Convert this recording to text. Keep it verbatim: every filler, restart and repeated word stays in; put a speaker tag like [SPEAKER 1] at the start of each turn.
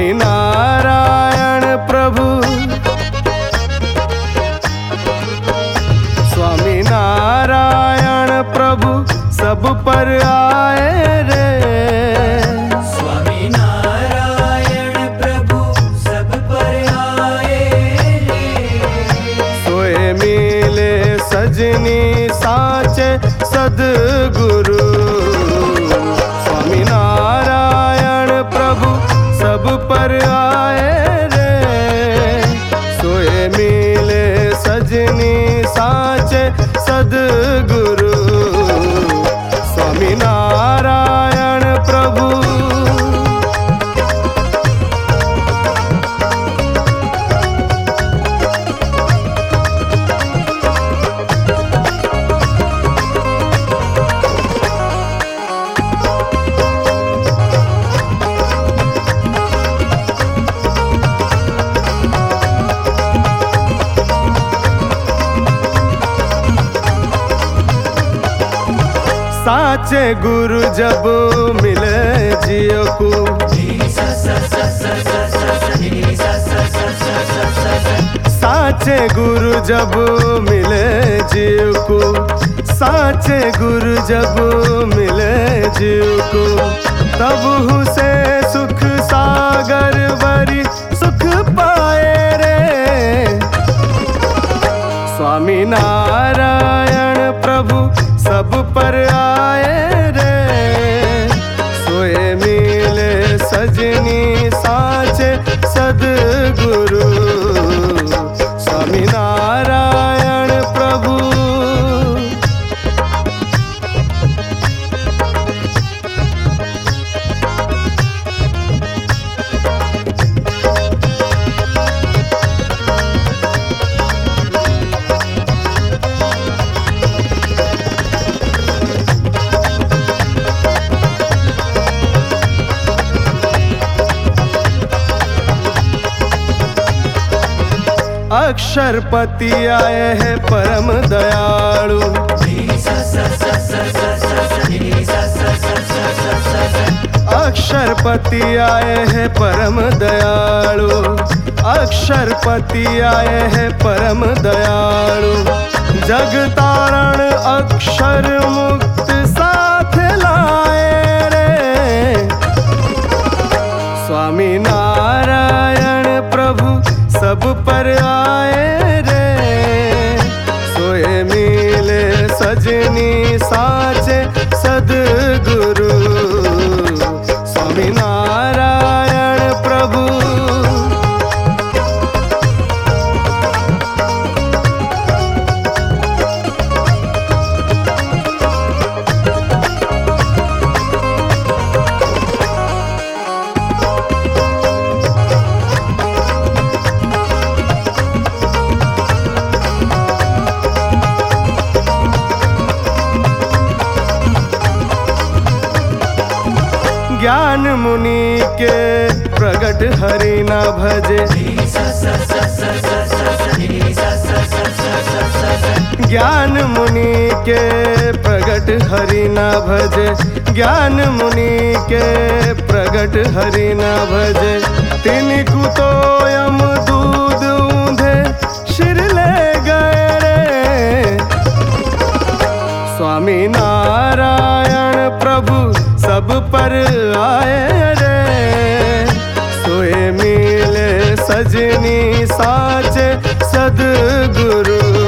[SPEAKER 1] स्वामी नारायण प्रभु, स्वामी नारायण प्रभु सब पर आए रे।
[SPEAKER 2] स्वामी नारायण प्रभु सब पर आए रे।
[SPEAKER 1] सोए मिले सजनी साचे सदगुरु, स्वामी नारायण प्रभु सब पर आए रे। सोए मिले सजनी साचे सदगुरु, स्वामी नारायण प्रभु। साचे गुरु जब मिले जियो को, साचे गुरु जब मिले जीव को, साचे गुरु जब मिले जीव को, तब हुसे सुख सागर भरी सुख पाए रे। स्वामी नारायण प्रभु सब पर आए रे। सोए मिले सजनी साचे सदगुरु, स्वामी नारायण प्रभु। अक्षरपति आए हैं परम दयालु, अक्षरपति आए हैं परम दयालु, अक्षरपति आए हैं परम दयालु। जग तारण अक्षर मुक्त साथ लाए रे। स्वामी नारायण प्रभु सब पर आए रे। सोए मिले सजनी साचे सदगुरु, स्वामी नारायण प्रभु। ज्ञान मुनि के प्रगट हरि न भजे, ज्ञान मुनि के प्रगट हरि न भजे, ज्ञान मुनि के प्रगट हरि न भजे। तिनको तो यम दूध ऊंधे शिर ले गए रे। स्वामी नारायण प्रभु सब पर आए रे। सोए मिले सजनी साचे सदगुरु,